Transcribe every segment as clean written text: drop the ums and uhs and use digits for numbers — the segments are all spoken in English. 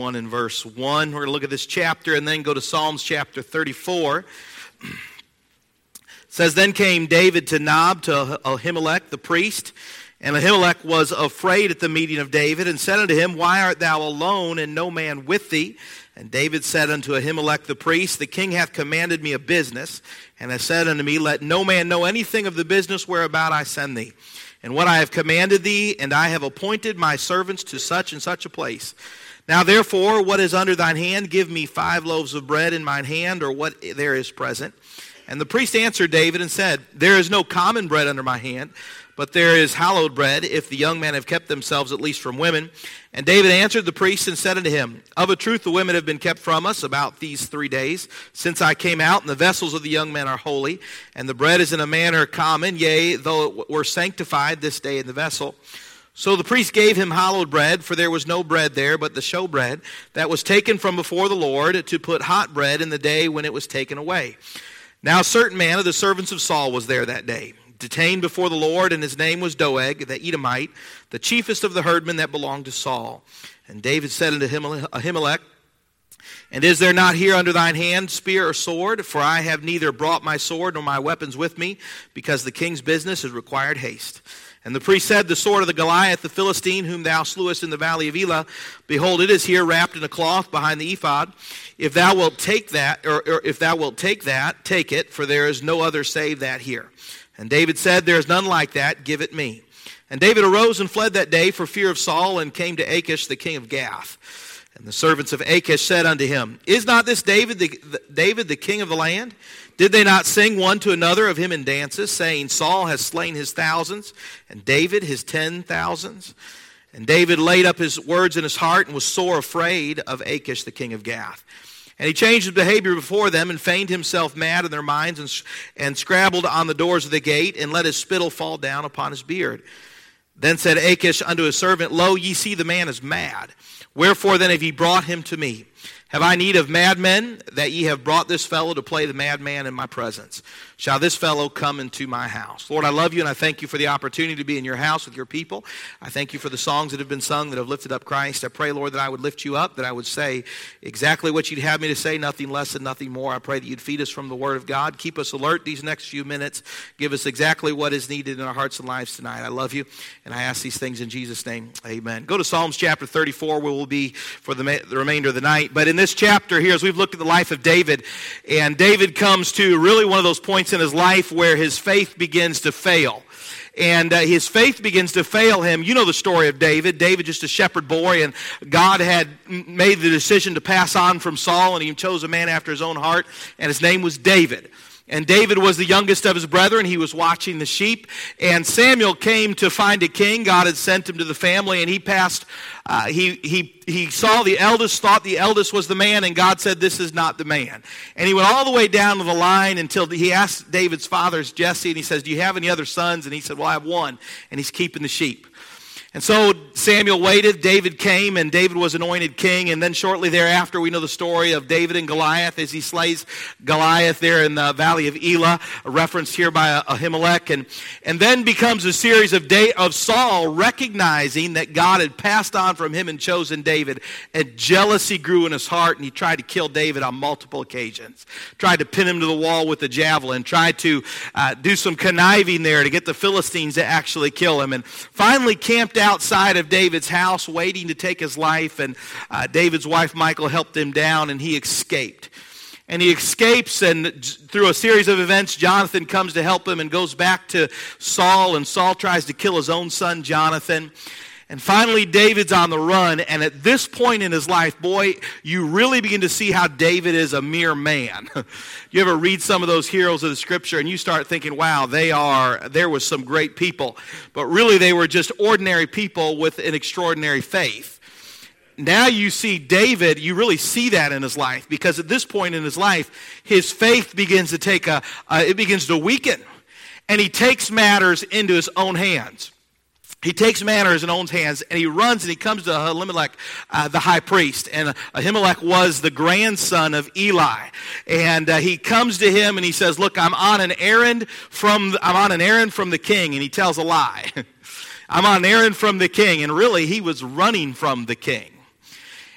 1 and verse 1. We're going to look at this chapter and then go to Psalms chapter 34. It says, Then came David to Nob, to Ahimelech the priest. And Ahimelech was afraid at the meeting of David, and said unto him, Why art thou alone, and no man with thee? And David said unto Ahimelech the priest, The king hath commanded me a business, and hath said unto me, Let no man know anything of the business whereabout I send thee, and what I have commanded thee, and I have appointed my servants to such and such a place. Now therefore, what is under thine hand? Give me 5 loaves of bread in mine hand, or what there is present. And the priest answered David and said, There is no common bread under my hand, but there is hallowed bread, if the young men have kept themselves at least from women. And David answered the priest and said unto him, Of a truth the women have been kept from us about these 3 days, since I came out, and the vessels of the young men are holy, and the bread is in a manner common, yea, though it were sanctified this day in the vessel. So the priest gave him hallowed bread, for there was no bread there, but the showbread that was taken from before the Lord, to put hot bread in the day when it was taken away. Now a certain man of the servants of Saul was there that day, detained before the Lord, and his name was Doeg, the Edomite, the chiefest of the herdmen that belonged to Saul. And David said unto Ahimelech, And is there not here under thine hand spear or sword? For I have neither brought my sword nor my weapons with me, because the king's business has required haste. And the priest said, The sword of the Goliath, the Philistine, whom thou slewest in the valley of Elah, behold, it is here wrapped in a cloth behind the ephod. If thou wilt take that, or if thou wilt take that, take it, for there is no other save that here. And David said, There is none like that, give it me. And David arose and fled that day for fear of Saul, and came to Achish the king of Gath. And the servants of Achish said unto him, Is not this David the king of the land? Did they not sing one to another of him in dances, saying, Saul has slain his thousands, and David his 10,000s? And David laid up his words in his heart, and was sore afraid of Achish the king of Gath. And he changed his behavior before them, and feigned himself mad in their minds, and scrabbled on the doors of the gate, and let his spittle fall down upon his beard. Then said Achish unto his servant, Lo, ye see the man is mad. Wherefore then have ye brought him to me? Have I need of madmen, that ye have brought this fellow to play the madman in my presence? Shall this fellow come into my house? Lord, I love you, and I thank you for the opportunity to be in your house with your people. I thank you for the songs that have been sung that have lifted up Christ. I pray, Lord, that I would lift you up, that I would say exactly what you'd have me to say, nothing less and nothing more. I pray that you'd feed us from the word of God. Keep us alert these next few minutes. Give us exactly what is needed in our hearts and lives tonight. I love you, and I ask these things in Jesus' name. Amen. Go to Psalms chapter 34, where we'll be for the remainder of the night. But in this chapter here, as we've looked at the life of David, and David comes to really one of those points in his life where his faith begins to fail. And his faith begins to fail him. You know the story of David. David, just a shepherd boy, and God had made the decision to pass on from Saul, and he chose a man after his own heart, and his name was David. And David was the youngest of his brethren. He was watching the sheep. And Samuel came to find a king. God had sent him to the family, and he passed. He saw the eldest, thought the eldest was the man, and God said, This is not the man. And he went all the way down to the line until he asked David's father, Jesse, and he says, Do you have any other sons? And he said, Well, I have one, and he's keeping the sheep. And so Samuel waited, David came, and David was anointed king. And then shortly thereafter, we know the story of David and Goliath as he slays Goliath there in the valley of Elah, referenced here by Ahimelech. And then becomes a series of Saul recognizing that God had passed on from him and chosen David. And jealousy grew in his heart, and he tried to kill David on multiple occasions. Tried to pin him to the wall with a javelin. Tried to do some conniving there to get the Philistines to actually kill him. And finally camped outside of David's house waiting to take his life, and David's wife Michal helped him down, and he escaped. And he escapes, and through a series of events, Jonathan comes to help him and goes back to Saul, and Saul tries to kill his own son Jonathan. And finally, David's on the run, and at this point in his life, boy, you really begin to see how David is a mere man. You ever read some of those heroes of the Scripture, and you start thinking, wow, there was some great people. But really, they were just ordinary people with an extraordinary faith. Now you see David, you really see that in his life, because at this point in his life, his faith begins to it begins to weaken, and he takes matters into his own hands. He takes matters in his own hands, and he runs and he comes to Ahimelech, the high priest. And Ahimelech was the grandson of Eli. And he comes to him and he says, Look, I'm on an errand from the king. And he tells a lie. I'm on an errand from the king. And really, he was running from the king.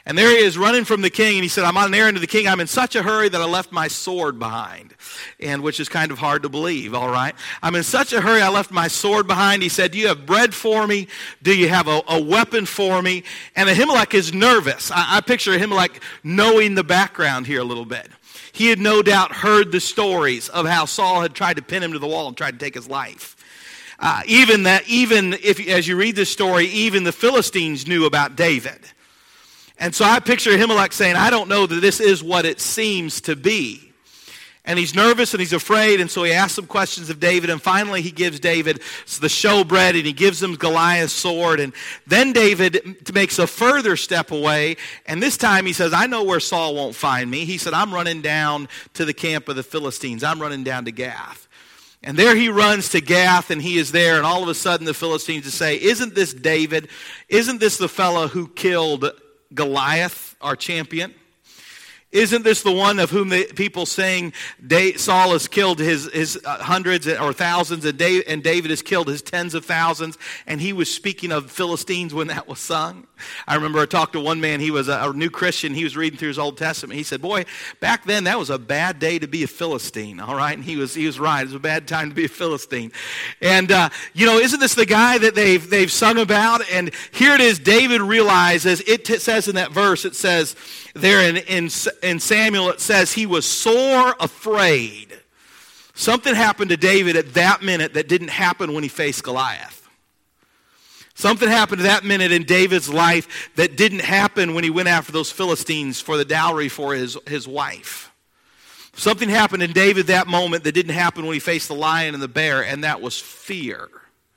And there he is running from the king, and he said, I'm on an errand to the king. I'm in such a hurry that I left my sword behind, and which is kind of hard to believe, all right? I'm in such a hurry I left my sword behind. He said, do you have bread for me? Do you have a weapon for me? And Ahimelech is nervous. I picture Ahimelech knowing the background here a little bit. He had no doubt heard the stories of how Saul had tried to pin him to the wall and tried to take his life. Even if, as you read this story, even the Philistines knew about David. And so I picture Ahimelech saying, I don't know that this is what it seems to be. And he's nervous and he's afraid, and so he asks some questions of David, and finally he gives David the showbread, and he gives him Goliath's sword. And then David makes a further step away, and this time he says, I know where Saul won't find me. He said, I'm running down to the camp of the Philistines. I'm running down to Gath. And there he runs to Gath, and he is there, and all of a sudden the Philistines say, isn't this David? Isn't this the fellow who killed Goliath, our champion? Isn't this the one of whom the people saying Saul has killed his hundreds or thousands, and David has killed his tens of thousands? And he was speaking of Philistines when that was sung. I remember I talked to one man, he was a new Christian, he was reading through his Old Testament. He said, boy, back then that was a bad day to be a Philistine, all right? And he was right, it was a bad time to be a Philistine. And, isn't this the guy that they've sung about? And here it is, David realizes, it says in that verse, it says there in Samuel, it says he was sore afraid. Something happened to David at that minute that didn't happen when he faced Goliath. Something happened at that minute in David's life that didn't happen when he went after those Philistines for the dowry for his wife. Something happened in David that moment that didn't happen when he faced the lion and the bear, and that was fear.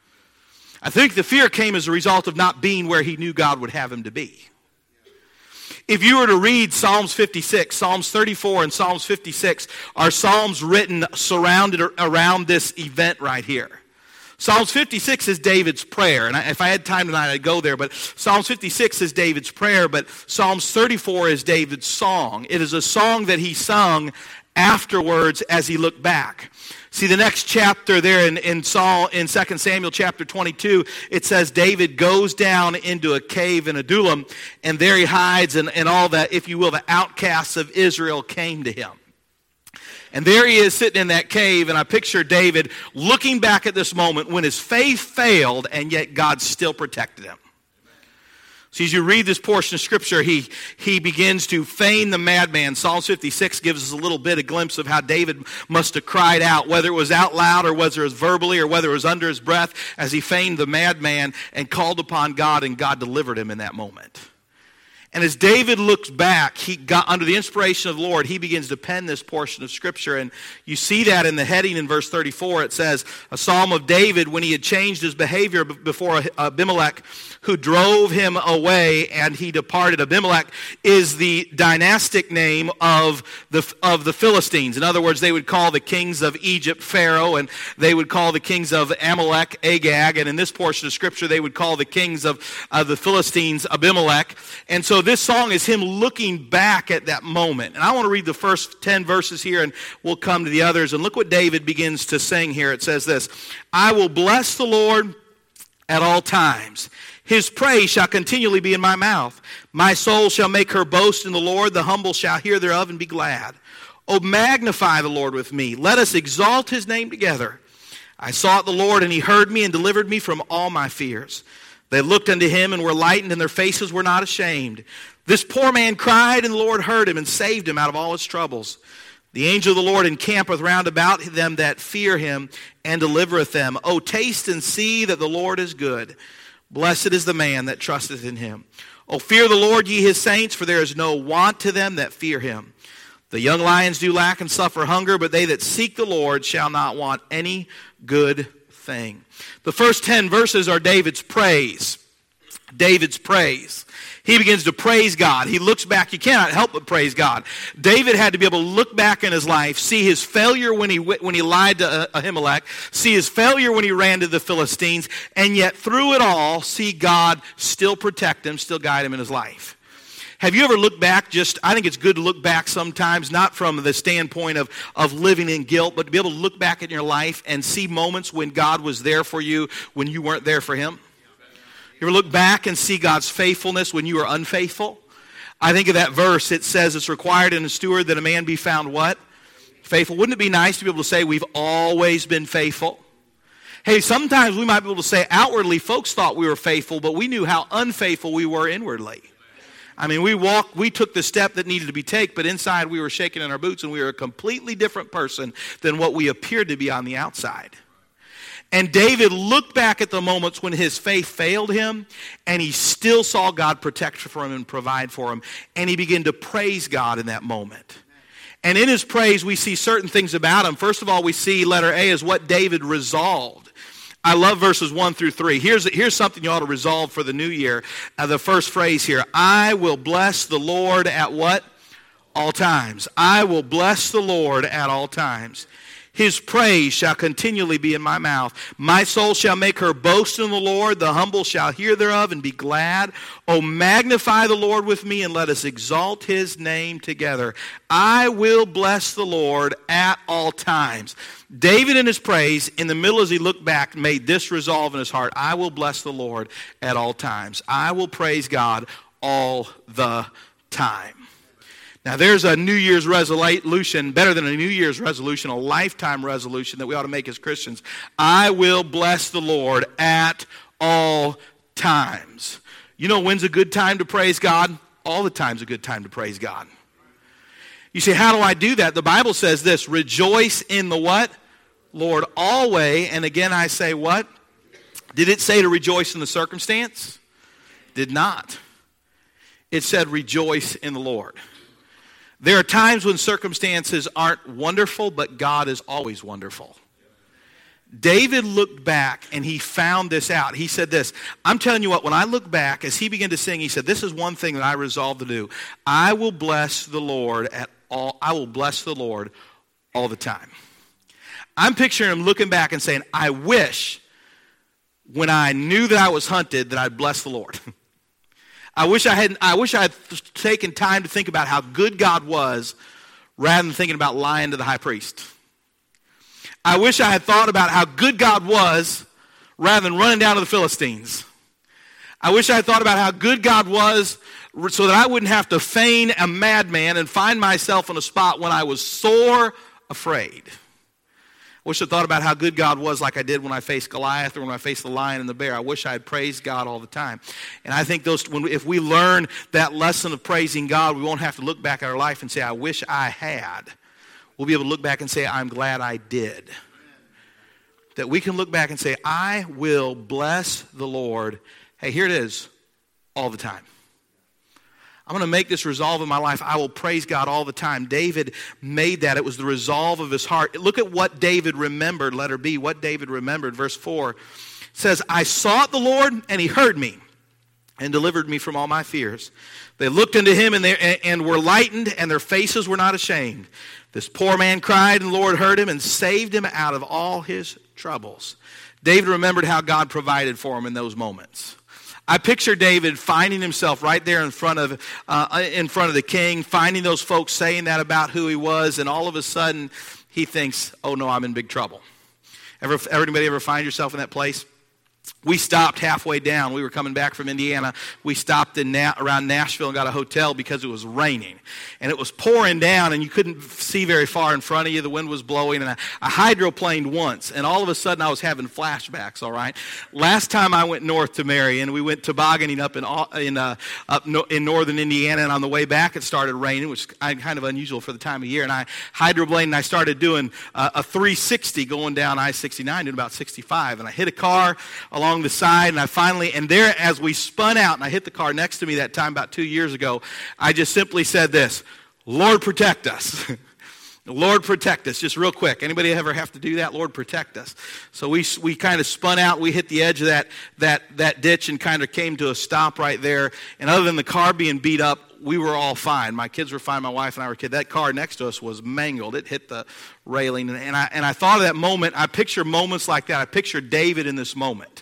I think the fear came as a result of not being where he knew God would have him to be. If you were to read Psalms 56, Psalms 34 and Psalms 56 are psalms written surrounded around this event right here. Psalms 56 is David's prayer, and if I had time tonight, I'd go there, but Psalms 56 is David's prayer, but Psalms 34 is David's song. It is a song that he sung afterwards as he looked back. See, the next chapter there in 2 Samuel chapter 22, it says David goes down into a cave in Adullam, and there he hides, and all that, if you will, the outcasts of Israel came to him. And there he is sitting in that cave, and I picture David looking back at this moment when his faith failed, and yet God still protected him. So as you read this portion of Scripture, he begins to feign the madman. Psalm 56 gives us a little bit, a glimpse of how David must have cried out, whether it was out loud or whether it was verbally or whether it was under his breath, as he feigned the madman and called upon God, and God delivered him in that moment. And as David looks back, he got under the inspiration of the Lord, he begins to pen this portion of Scripture. And you see that in the heading in verse 34. It says, a psalm of David when he had changed his behavior before Abimelech, who drove him away, and he departed. Abimelech is the dynastic name of the Philistines. In other words, they would call the kings of Egypt Pharaoh, and they would call the kings of Amalek Agag, and in this portion of Scripture they would call the kings of the Philistines Abimelech. And so this song is him looking back at that moment. And I want to read the first 10 verses here, and we'll come to the others. And look what David begins to sing here. It says this, I will bless the Lord at all times. His praise shall continually be in my mouth. My soul shall make her boast in the Lord. The humble shall hear thereof and be glad. Oh, magnify the Lord with me. Let us exalt his name together. I sought the Lord, and he heard me and delivered me from all my fears. They looked unto him and were lightened, and their faces were not ashamed. This poor man cried, and the Lord heard him and saved him out of all his troubles. The angel of the Lord encampeth round about them that fear him, and delivereth them. O taste and see that the Lord is good. Blessed is the man that trusteth in him. O fear the Lord, ye his saints, for there is no want to them that fear him. The young lions do lack and suffer hunger, but they that seek the Lord shall not want any good thing. The first 10 verses are David's praise. David's praise. He begins to praise God. He looks back. You cannot help but praise God. David had to be able to look back in his life, see his failure when he lied to Ahimelech, see his failure when he ran to the Philistines, and yet through it all, see God still protect him, still guide him in his life. Have you ever looked back? I think it's good to look back sometimes, not from the standpoint of living in guilt, but to be able to look back in your life and see moments when God was there for you when you weren't there for him. You ever look back and see God's faithfulness when you were unfaithful? I think of that verse. It says it's required in a steward that a man be found what? Faithful. Wouldn't it be nice to be able to say we've always been faithful? Hey, sometimes we might be able to say outwardly folks thought we were faithful, but we knew how unfaithful we were inwardly. I mean, we took the step that needed to be taken, but inside we were shaking in our boots and we were a completely different person than what we appeared to be on the outside. And David looked back at the moments when his faith failed him, and he still saw God protect for him and provide for him, and he began to praise God in that moment. And in his praise, we see certain things about him. First of all, we see letter A is what David resolved. I love verses 1 through 3. Here's something you ought to resolve for the new year. The first phrase here, I will bless the Lord at what? All times. I will bless the Lord at all times. His praise shall continually be in my mouth. My soul shall make her boast in the Lord. The humble shall hear thereof and be glad. O magnify the Lord with me, and let us exalt his name together. I will bless the Lord at all times. David in his praise, in the middle as he looked back, made this resolve in his heart. I will bless the Lord at all times. I will praise God all the time. Now, there's a New Year's resolution, better than a New Year's resolution, a lifetime resolution that we ought to make as Christians. I will bless the Lord at all times. You know when's a good time to praise God? All the time's a good time to praise God. You say, how do I do that? The Bible says this, rejoice in the what? Lord, always. And again, I say what? Did it say to rejoice in the circumstance? Did not. It said rejoice in the Lord. There are times when circumstances aren't wonderful, but God is always wonderful. David looked back and he found this out. He said this, I'm telling you what, when I look back, as he began to sing, he said, this is one thing that I resolved to do. I will bless the Lord all the time. I'm picturing him looking back and saying, I wish when I knew that I was hunted that I'd bless the Lord. I wish I had taken time to think about how good God was rather than thinking about lying to the high priest. I wish I had thought about how good God was rather than running down to the Philistines. I wish I had thought about how good God was so that I wouldn't have to feign a madman and find myself in a spot when I was sore afraid. I wish I thought about how good God was like I did when I faced Goliath or when I faced the lion and the bear. I wish I had praised God all the time. And I think if we learn that lesson of praising God, we won't have to look back at our life and say, I wish I had. We'll be able to look back and say, I'm glad I did. That we can look back and say, I will bless the Lord. Hey, here it is, all the time. I'm going to make this resolve in my life. I will praise God all the time. David made that. It was the resolve of his heart. Look at what David remembered, letter B, what David remembered. Verse 4 says, I sought the Lord, and he heard me and delivered me from all my fears. They looked unto him and were lightened, and their faces were not ashamed. This poor man cried, and the Lord heard him and saved him out of all his troubles. David remembered how God provided for him in those moments. I picture David finding himself right there in front of the king, finding those folks saying that about who he was, and all of a sudden he thinks, oh no, I'm in big trouble. Everybody ever find yourself in that place? We stopped halfway down. We were coming back from Indiana. We stopped around Nashville and got a hotel because it was raining. And it was pouring down, and you couldn't see very far in front of you. The wind was blowing, and I hydroplaned once. And all of a sudden, I was having flashbacks, all right? Last time I went north to Marion, we went tobogganing up in northern Indiana, and on the way back, it started raining, which is kind of unusual for the time of year. And I hydroplaned, and I started doing a 360 going down I-69, doing about 65. And I hit a car along the side, and there as we spun out, and I hit the car next to me that time about 2 years ago, I just simply said this, Lord, protect us. Lord, protect us. Just real quick. Anybody ever have to do that? Lord, protect us. So we kind of spun out. We hit the edge of that ditch and kind of came to a stop right there. And other than the car being beat up, we were all fine. My kids were fine. My wife and I were kids. That car next to us was mangled. It hit the railing. And I thought of that moment. I picture moments like that. I picture David in this moment.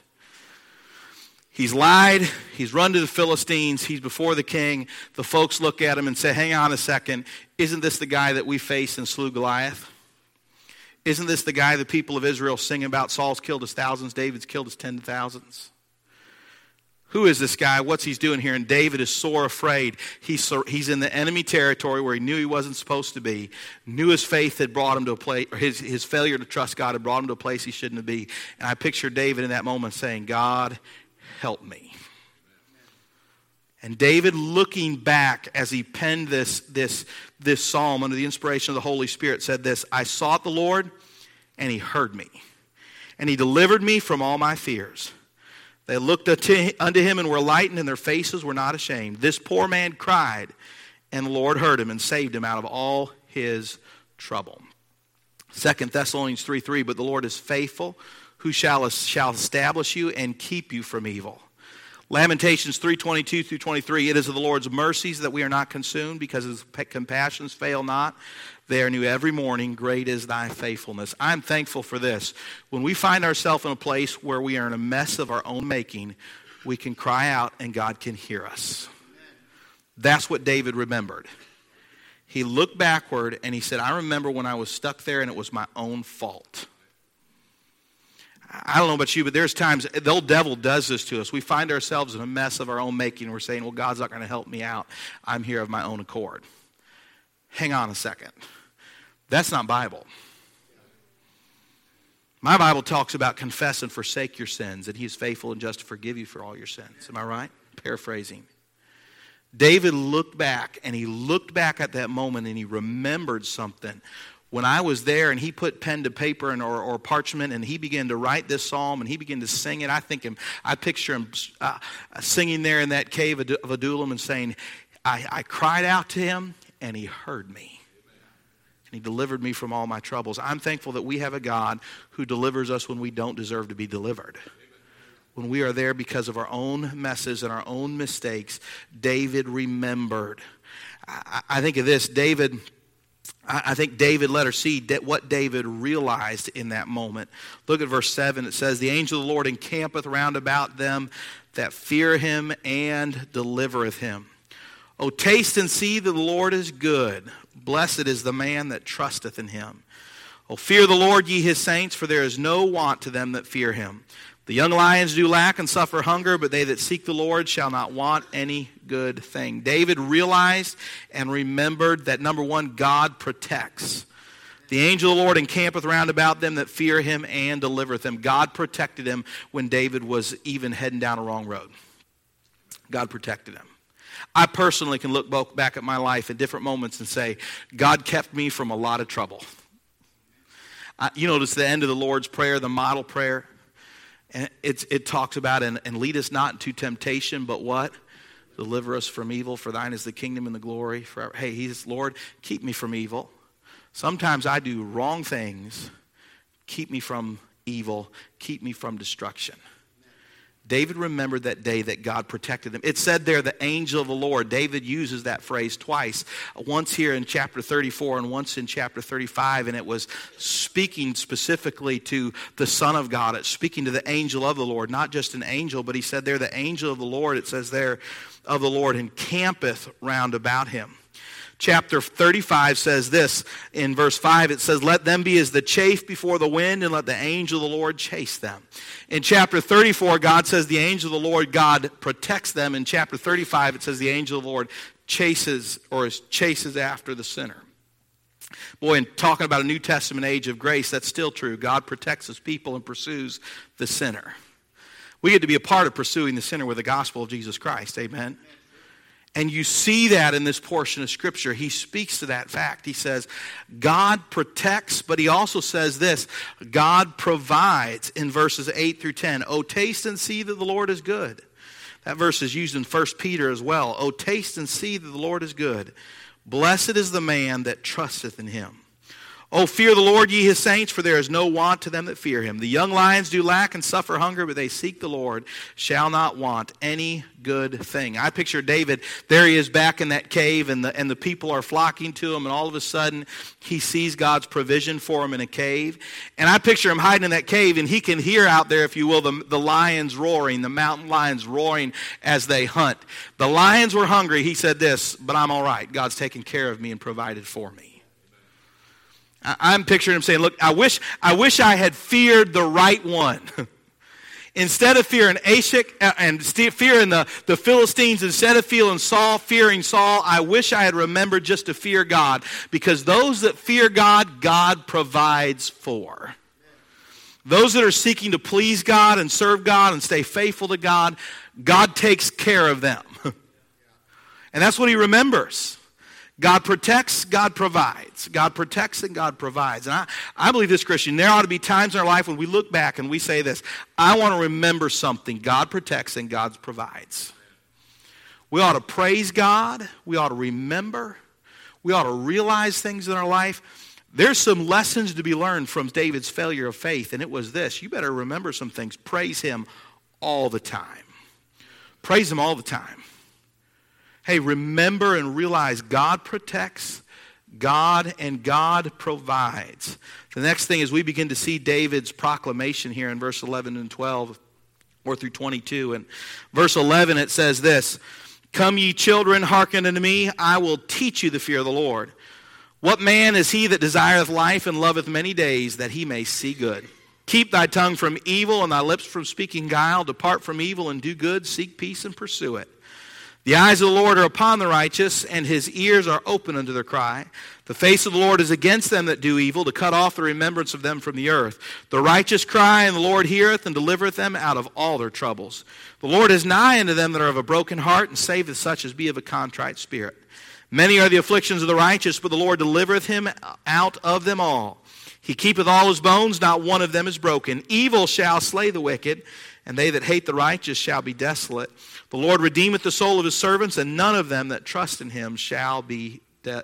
He's lied. He's run to the Philistines. He's before the king. The folks look at him and say, hang on a second. Isn't this the guy that we faced and slew Goliath? Isn't this the guy the people of Israel sing about? Saul's killed his thousands. David's killed his 10,000s. who is this guy? What's he doing here? And David is sore afraid. He's in the enemy territory where he knew he wasn't supposed to be. Knew his faith had brought him to a place, or his failure to trust God had brought him to a place he shouldn't be. And I picture David in that moment saying, God, help me. And David, looking back as he penned this psalm under the inspiration of the Holy Spirit, said this: I sought the Lord, and he heard me, and he delivered me from all my fears. They looked unto him and were lightened, and their faces were not ashamed. This poor man cried, and the Lord heard him and saved him out of all his trouble. 2 Thessalonians 3:3, but the Lord is faithful, who shall establish you and keep you from evil. Lamentations 3:22 through 23, it is of the Lord's mercies that we are not consumed, because his compassions fail not. They are new every morning. Great is thy faithfulness. I'm thankful for this. When we find ourselves in a place where we are in a mess of our own making, we can cry out and God can hear us. That's what David remembered. He looked backward and he said, I remember when I was stuck there and it was my own fault. I don't know about you, but there's times the old devil does this to us. We find ourselves in a mess of our own making. We're saying, well, God's not going to help me out. I'm here of my own accord. Hang on a second. That's not Bible. My Bible talks about confess and forsake your sins, and he is faithful and just to forgive you for all your sins. Am I right? Paraphrasing. David looked back, and he looked back at that moment, and he remembered something. When I was there and he put pen to paper or parchment and he began to write this psalm and he began to sing it, I picture him singing there in that cave of Adullam and saying, I cried out to him and he heard me. And he delivered me from all my troubles. I'm thankful that we have a God who delivers us when we don't deserve to be delivered. When we are there because of our own messes and our own mistakes, David remembered. I think of this, I think David let her see what David realized in that moment. Look at verse 7. It says, the angel of the Lord encampeth round about them that fear him and delivereth him. O taste and see that the Lord is good. Blessed is the man that trusteth in him. O fear the Lord, ye his saints, for there is no want to them that fear him. The young lions do lack and suffer hunger, but they that seek the Lord shall not want any good thing. David realized and remembered that, number one, God protects. The angel of the Lord encampeth round about them that fear him and delivereth them. God protected him when David was even heading down a wrong road. God protected him. I personally can look back at my life in different moments and say, God kept me from a lot of trouble. You notice the end of the Lord's Prayer, the model prayer. And it talks about, and lead us not into temptation, but what? Deliver us from evil, for thine is the kingdom and the glory forever. Hey, he's, Lord, keep me from evil. Sometimes I do wrong things. Keep me from evil. Keep me from destruction. David remembered that day that God protected him. It said there, the angel of the Lord. David uses that phrase twice. Once here in chapter 34 and once in chapter 35. And it was speaking specifically to the Son of God. It's speaking to the angel of the Lord. Not just an angel, but he said there, the angel of the Lord, it says there, of the Lord encampeth round about him. Chapter 35 says this, in verse 5, it says, let them be as the chaff before the wind, and let the angel of the Lord chase them. In chapter 34, God says the angel of the Lord, God protects them. In chapter 35, it says the angel of the Lord chases after the sinner. Boy, in talking about a New Testament age of grace, that's still true. God protects his people and pursues the sinner. We get to be a part of pursuing the sinner with the gospel of Jesus Christ. Amen. And you see that in this portion of Scripture. He speaks to that fact. He says, God protects, but he also says this, God provides in verses 8 through 10. O taste and see that the Lord is good. That verse is used in 1 Peter as well. O taste and see that the Lord is good. Blessed is the man that trusteth in him. O fear the Lord, ye his saints, for there is no want to them that fear him. The young lions do lack and suffer hunger, but they seek the Lord, shall not want any good thing. I picture David, there he is back in that cave, and the people are flocking to him, and all of a sudden he sees God's provision for him in a cave. And I picture him hiding in that cave, and he can hear out there, if you will, the lions roaring, the mountain lions roaring as they hunt. The lions were hungry. He said this, but I'm all right. God's taken care of me and provided for me. I'm picturing him saying, look, I wish I had feared the right one. Instead of fearing Ashik and fearing the Philistines, instead of fearing fearing Saul, I wish I had remembered just to fear God. Because those that fear God, God provides for. Those that are seeking to please God and serve God and stay faithful to God, God takes care of them. And that's what he remembers. God protects, God provides. God protects and God provides. And I believe this, Christian, there ought to be times in our life when we look back and we say this, I want to remember something. God protects and God provides. We ought to praise God. We ought to remember. We ought to realize things in our life. There's some lessons to be learned from David's failure of faith, and it was this. You better remember some things. Praise him all the time. Praise him all the time. Hey, remember and realize God protects, God provides. The next thing is we begin to see David's proclamation here in verse 11 and 12, or through 22. And verse 11, it says this, Come ye children, hearken unto me, I will teach you the fear of the Lord. What man is he that desireth life and loveth many days, that he may see good? Keep thy tongue from evil and thy lips from speaking guile. Depart from evil and do good. Seek peace and pursue it. The eyes of the Lord are upon the righteous, and his ears are open unto their cry. The face of the Lord is against them that do evil, to cut off the remembrance of them from the earth. The righteous cry, and the Lord heareth, and delivereth them out of all their troubles. The Lord is nigh unto them that are of a broken heart, and saveth such as be of a contrite spirit. Many are the afflictions of the righteous, but the Lord delivereth him out of them all. He keepeth all his bones, not one of them is broken. Evil shall slay the wicked, and they that hate the righteous shall be desolate. The Lord redeemeth the soul of his servants, and none of them that trust in him shall be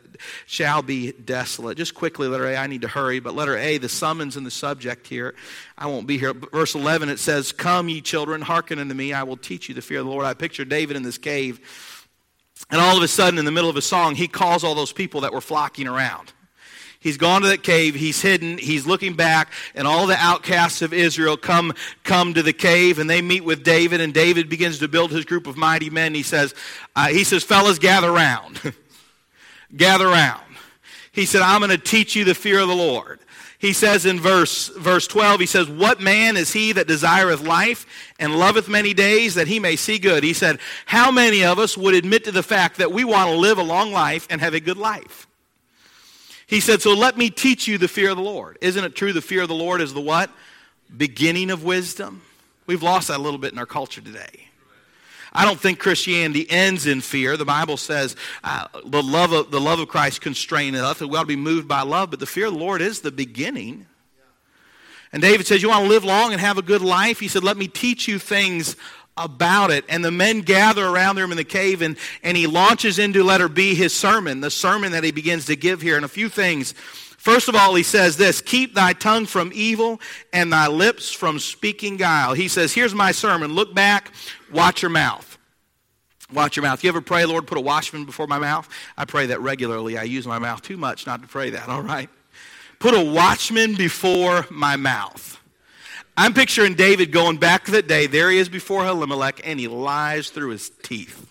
desolate. Just quickly, letter A, I need to hurry, but letter A, the summons and the subject here. I won't be here. Verse 11, it says, Come ye children, hearken unto me, I will teach you the fear of the Lord. I picture David in this cave, and all of a sudden, in the middle of a song, he calls all those people that were flocking around. He's gone to that cave, he's hidden, he's looking back, and all the outcasts of Israel come to the cave, and they meet with David, and David begins to build his group of mighty men. He says, fellas, gather round. Gather round. He said, I'm going to teach you the fear of the Lord. He says in verse 12, he says, What man is he that desireth life and loveth many days, that he may see good? He said, how many of us would admit to the fact that we want to live a long life and have a good life? He said, so let me teach you the fear of the Lord. Isn't it true the fear of the Lord is the what? Beginning of wisdom. We've lost that a little bit in our culture today. I don't think Christianity ends in fear. The Bible says the love of Christ constraineth us. We ought to be moved by love, but the fear of the Lord is the beginning. And David says, you want to live long and have a good life? He said, let me teach you things about it. And the men gather around him in the cave, and he launches into letter B his sermon, the sermon that he begins to give here. And a few things. First of all, he says this, keep thy tongue from evil and thy lips from speaking guile. He says, here's my sermon. Look back, watch your mouth. Watch your mouth. You ever pray, Lord, put a watchman before my mouth? I pray that regularly. I use my mouth too much not to pray that, all right? Put a watchman before my mouth. I'm picturing David going back to that day. There he is before Elimelech, and he lies through his teeth.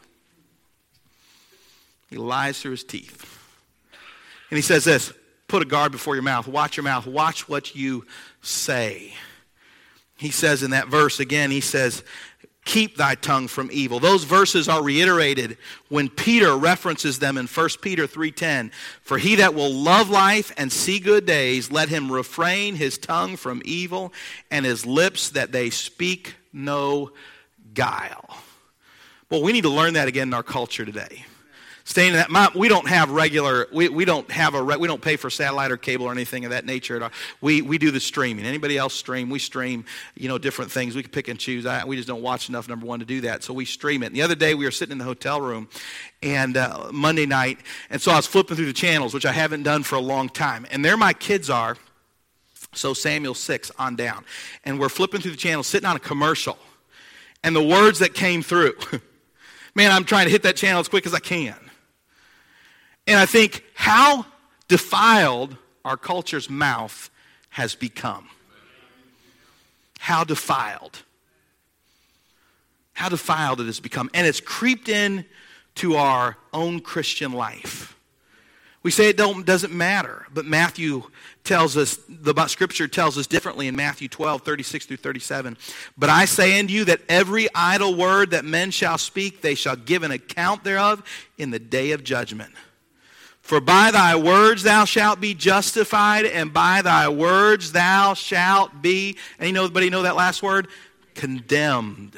He lies through his teeth. And he says this, put a guard before your mouth. Watch your mouth. Watch what you say. He says in that verse again, he says, keep thy tongue from evil. Those verses are reiterated when Peter references them in 1 Peter 3:10. For he that will love life and see good days, let him refrain his tongue from evil and his lips that they speak no guile. Well, we need to learn that again in our culture today. Staying in that, we don't have regular. We don't pay for satellite or cable or anything of that nature. We do the streaming. Anybody else stream? We stream, different things. We can pick and choose. We just don't watch enough, number one, to do that. So we stream it. And the other day we were sitting in the hotel room, and Monday night, and so I was flipping through the channels, which I haven't done for a long time. And there my kids are. So Samuel 6 on down, and we're flipping through the channels, sitting on a commercial, and the words that came through. Man, I'm trying to hit that channel as quick as I can. And I think how defiled our culture's mouth has become. How defiled. How defiled it has become. And it's creeped in to our own Christian life. We say it doesn't matter, but Matthew tells us, the Scripture tells us differently in Matthew 12, 36 through 37. But I say unto you that every idle word that men shall speak, they shall give an account thereof in the day of judgment. For by thy words thou shalt be justified, and by thy words thou shalt be, anybody know that last word? Condemned.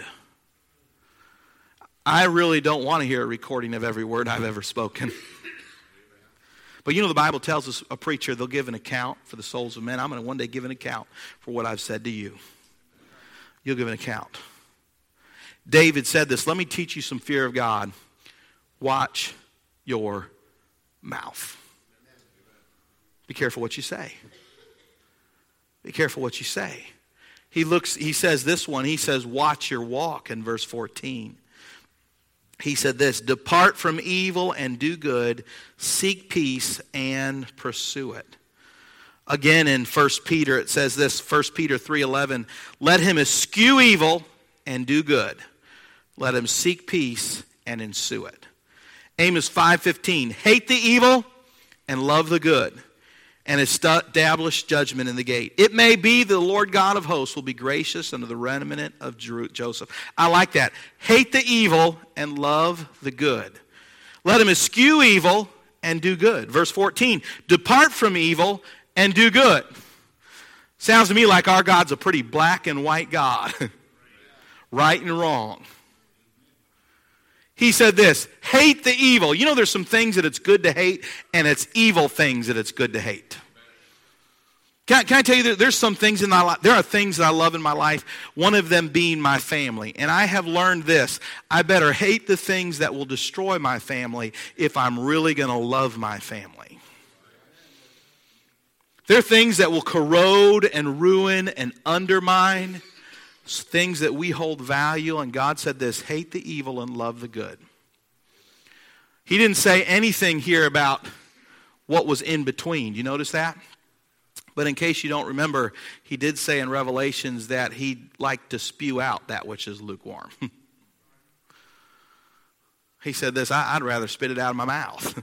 I really don't want to hear a recording of every word I've ever spoken. But the Bible tells us a preacher, they'll give an account for the souls of men. I'm going to one day give an account for what I've said to you. You'll give an account. David said this, let me teach you some fear of God. Watch your mouth. Be careful what you say. Be careful what you say. He says this one, he says, watch your walk in verse 14. He said this, depart from evil and do good, seek peace and pursue it. Again in 1 Peter it says this, 1 Peter 3:11, let him eschew evil and do good. Let him seek peace and ensue it. Amos 5:15, hate the evil and love the good, and establish judgment in the gate. It may be the Lord God of hosts will be gracious unto the remnant of Joseph. I like that. Hate the evil and love the good. Let him eschew evil and do good. Verse 14, depart from evil and do good. Sounds to me like our God's a pretty black and white God. Right and wrong. He said this, hate the evil. There's some things that it's good to hate, and it's evil things that it's good to hate. Can I tell you that there's some things in my life, there are things that I love in my life, one of them being my family. And I have learned this, I better hate the things that will destroy my family if I'm really going to love my family. There are things that will corrode and ruin and undermine things that we hold value, and God said this, hate the evil and love the good. He didn't say anything here about what was in between. You notice that? But in case you don't remember, he did say in Revelations that he'd like to spew out that which is lukewarm. He said this, I'd rather spit it out of my mouth.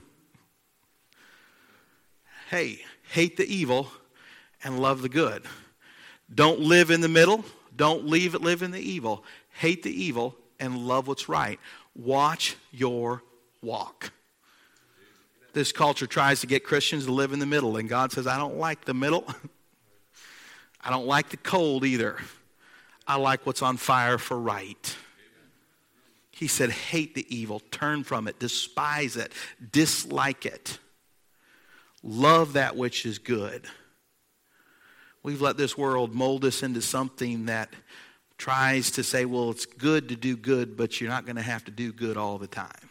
Hey, hate the evil and love the good. Don't live in the middle. Don't live in the evil. Hate the evil and love what's right. Watch your walk. This culture tries to get Christians to live in the middle, and God says, I don't like the middle. I don't like the cold either. I like what's on fire for right. He said, hate the evil, turn from it, despise it, dislike it. Love that which is good. We've let this world mold us into something that tries to say, well, it's good to do good, but you're not going to have to do good all the time.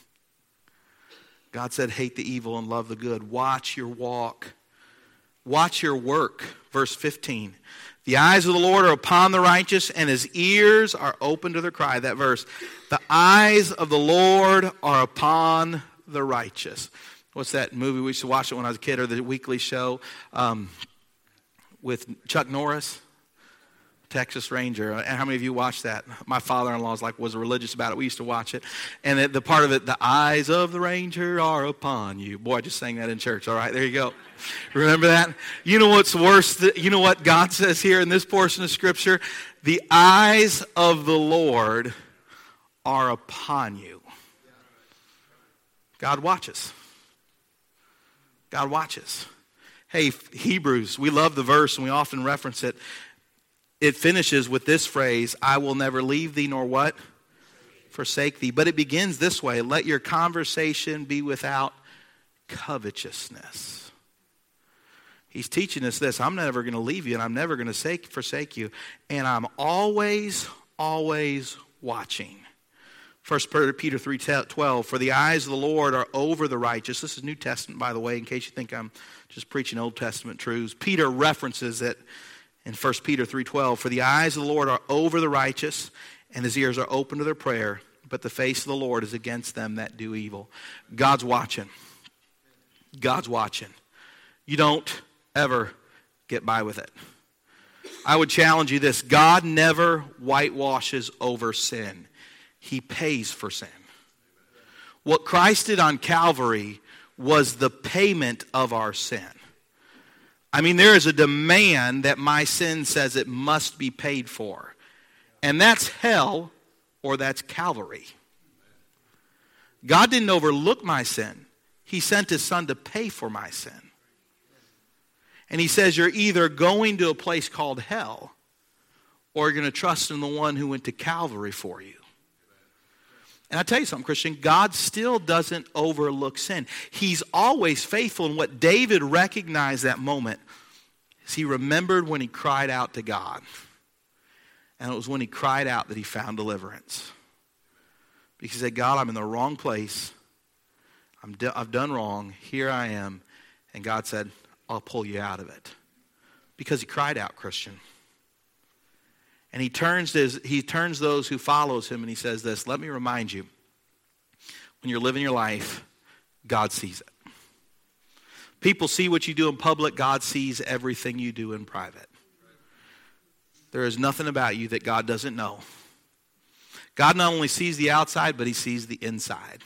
God said, hate the evil and love the good. Watch your walk. Watch your work. Verse 15. The eyes of the Lord are upon the righteous, and his ears are open to their cry. That verse. The eyes of the Lord are upon the righteous. What's that movie? We used to watch it when I was a kid, or the weekly show. With Chuck Norris, Texas Ranger. And how many of you watched that? My father-in-law was religious about it. We used to watch it. And the part of it, the eyes of the ranger are upon you. Boy, I just sang that in church. All right, there you go. Remember that? You know what's worse? You know what God says here in this portion of Scripture? The eyes of the Lord are upon you. God watches. God watches. Hey, Hebrews, we love the verse and we often reference it. It finishes with this phrase, I will never leave thee nor what? Forsake thee. But it begins this way, let your conversation be without covetousness. He's teaching us this, I'm never going to leave you and I'm never going to forsake you. And I'm always, always watching. 1 Peter 3:12, for the eyes of the Lord are over the righteous. This is New Testament, by the way, in case you think I'm just preaching Old Testament truths. Peter references it in 1 Peter 3:12. For the eyes of the Lord are over the righteous, and his ears are open to their prayer, but the face of the Lord is against them that do evil. God's watching. God's watching. You don't ever get by with it. I would challenge you this. God never whitewashes over sin. He pays for sin. What Christ did on Calvary was the payment of our sin. I mean, there is a demand that my sin says it must be paid for. And that's hell or that's Calvary. God didn't overlook my sin. He sent his son to pay for my sin. And he says you're either going to a place called hell or you're going to trust in the one who went to Calvary for you. And I tell you something, Christian, God still doesn't overlook sin. He's always faithful. And what David recognized that moment is he remembered when he cried out to God. And it was when he cried out that he found deliverance. Because he said, God, I'm in the wrong place. I've done wrong. Here I am. And God said, I'll pull you out of it. Because he cried out, Christian. And he turns those who follows him and he says this, let me remind you, when you're living your life, God sees it. People see what you do in public. God sees everything you do in private. There is nothing about you that God doesn't know. God not only sees the outside, but he sees the inside.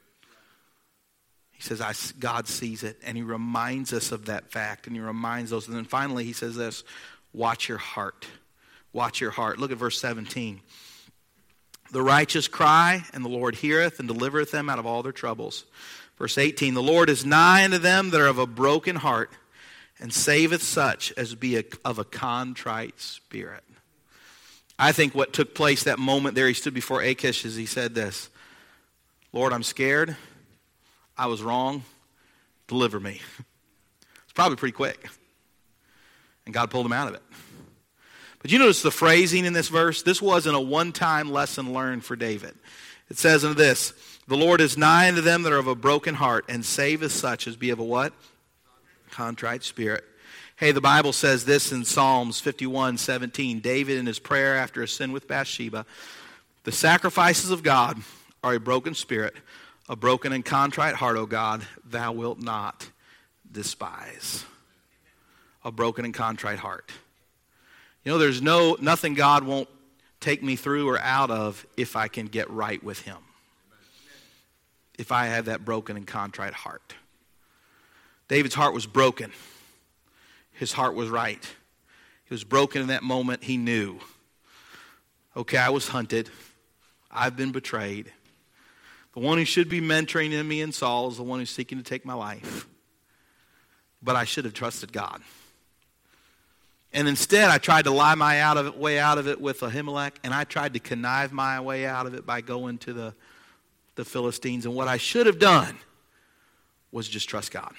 He says, God sees it, and he reminds us of that fact, and he reminds those. And then finally he says this, watch your heart. Watch your heart. Look at verse 17. The righteous cry, and the Lord heareth and delivereth them out of all their troubles. Verse 18, the Lord is nigh unto them that are of a broken heart, and saveth such as be of a contrite spirit. I think what took place that moment there, he stood before Achish as he said this, Lord, I'm scared. I was wrong. Deliver me. It's probably pretty quick. And God pulled him out of it. But you notice the phrasing in this verse? This wasn't a one-time lesson learned for David. It says in this, the Lord is nigh unto them that are of a broken heart, and saveth such as be of a what? Contrite spirit. Hey, the Bible says this in Psalms 51:17. David in his prayer after his sin with Bathsheba, the sacrifices of God are a broken spirit, a broken and contrite heart, O God, thou wilt not despise. A broken and contrite heart. You know, there's nothing God won't take me through or out of if I can get right with him. If I have that broken and contrite heart. David's heart was broken. His heart was right. He was broken in that moment. He knew, okay, I was hunted. I've been betrayed. The one who should be mentoring me in Saul is the one who's seeking to take my life. But I should have trusted God. And instead, I tried to lie my way out of it with Ahimelech, and I tried to connive my way out of it by going to the Philistines. And what I should have done was just trust God.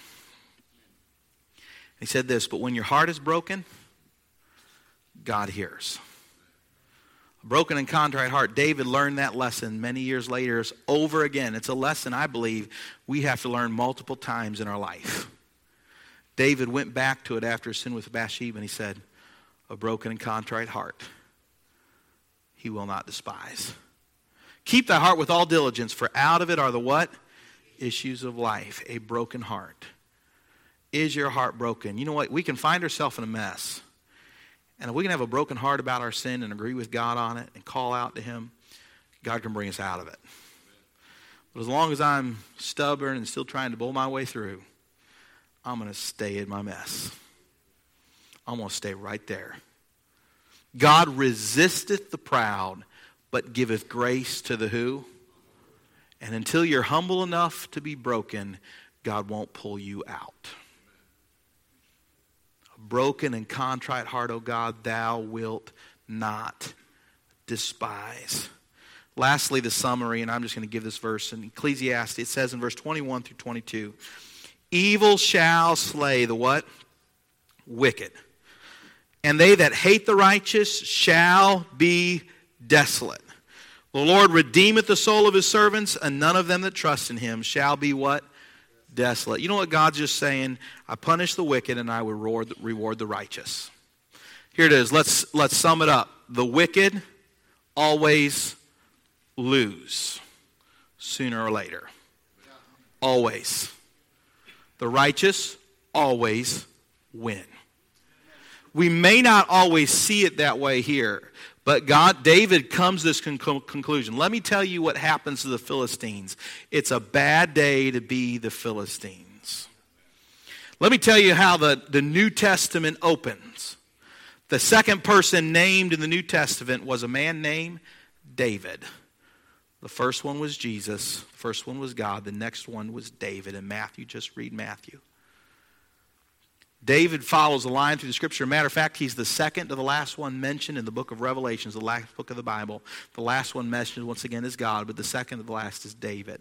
He said this, but when your heart is broken, God hears. A broken and contrite heart. David learned that lesson many years later over again. It's a lesson I believe we have to learn multiple times in our life. David went back to it after his sin with Bathsheba, and he said, a broken and contrite heart he will not despise. Keep thy heart with all diligence, for out of it are the what? Issues of life. A broken heart. Is your heart broken? You know what? We can find ourselves in a mess. And if we can have a broken heart about our sin and agree with God on it and call out to him, God can bring us out of it. But as long as I'm stubborn and still trying to bull my way through, I'm going to stay in my mess. I'm going to stay right there. God resisteth the proud, but giveth grace to the who? And until you're humble enough to be broken, God won't pull you out. A broken and contrite heart, O God, thou wilt not despise. Lastly, the summary, and I'm just going to give this verse in Ecclesiastes. It says in verse 21 through 22, evil shall slay the what? Wicked. And they that hate the righteous shall be desolate. The Lord redeemeth the soul of his servants, and none of them that trust in him shall be what? Desolate. You know what God's just saying? I punish the wicked and I will reward the righteous. Here it is. Let's sum it up. The wicked always lose sooner or later. Always. The righteous always win. We may not always see it that way here, But David comes to this conclusion. Let me tell you what happens to the Philistines. It's a bad day to be the Philistines. Let me tell you how the New Testament opens. The second person named in the New Testament was a man named David. The first one was Jesus. The first one was God. The next one was David. In Matthew, just read Matthew. David follows the line through the Scripture. Matter of fact, he's the second to the last one mentioned in the book of Revelations, the last book of the Bible. The last one mentioned, once again, is God, but the second to the last is David.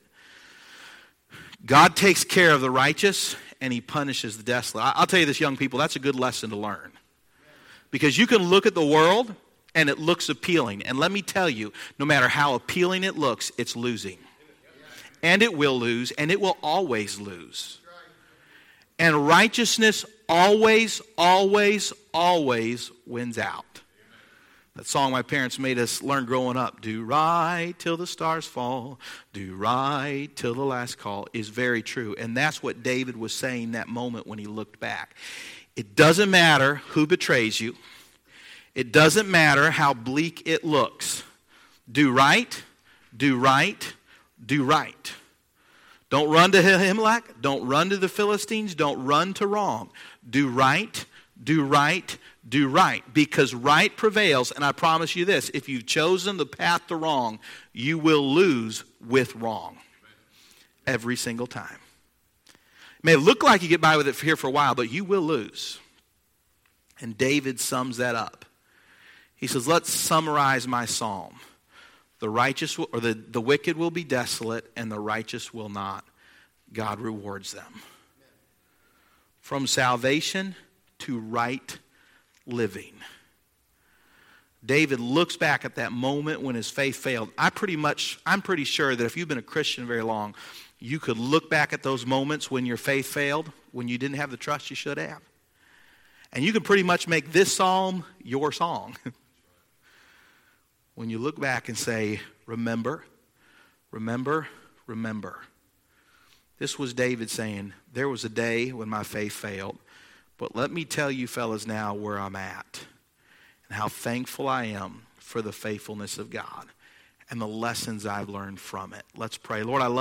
God takes care of the righteous, and he punishes the desolate. I'll tell you this, young people, that's a good lesson to learn. Because you can look at the world, and it looks appealing. And let me tell you, no matter how appealing it looks, it's losing. And it will lose, and it will always lose. And righteousness always, always, always wins out. That song my parents made us learn growing up, do right till the stars fall, do right till the last call, is very true. And that's what David was saying that moment when he looked back. It doesn't matter who betrays you. It doesn't matter how bleak it looks. Do right, do right, do right. Don't run to Ahimelech. Don't run to the Philistines. Don't run to wrong. Do right, do right, do right. Because right prevails. And I promise you this, if you've chosen the path to wrong, you will lose with wrong. Every single time. It may look like you get by with it here for a while, but you will lose. And David sums that up. He says, let's summarize my psalm. The righteous or the wicked will be desolate, and the righteous will not. God rewards them. From salvation to right living. David looks back at that moment when his faith failed. I'm pretty sure that if you've been a Christian very long, you could look back at those moments when your faith failed, when you didn't have the trust you should have. And you can pretty much make this psalm your song. When you look back and say, remember, remember, remember. This was David saying, there was a day when my faith failed, but let me tell you fellas now where I'm at and how thankful I am for the faithfulness of God and the lessons I've learned from it. Let's pray. Lord, I love